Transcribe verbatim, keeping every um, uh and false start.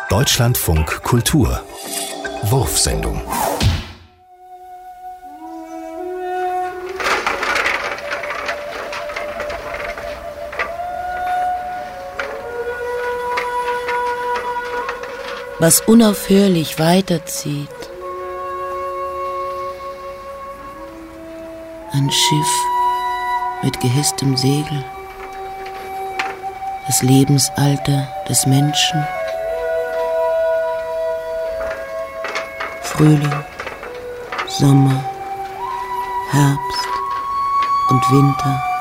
Deutschlandfunk Kultur Wurfsendung. Was unaufhörlich weiterzieht. Ein Schiff mit gehisstem Segel. Das Lebensalter des Menschen. Frühling, Sommer, Herbst und Winter.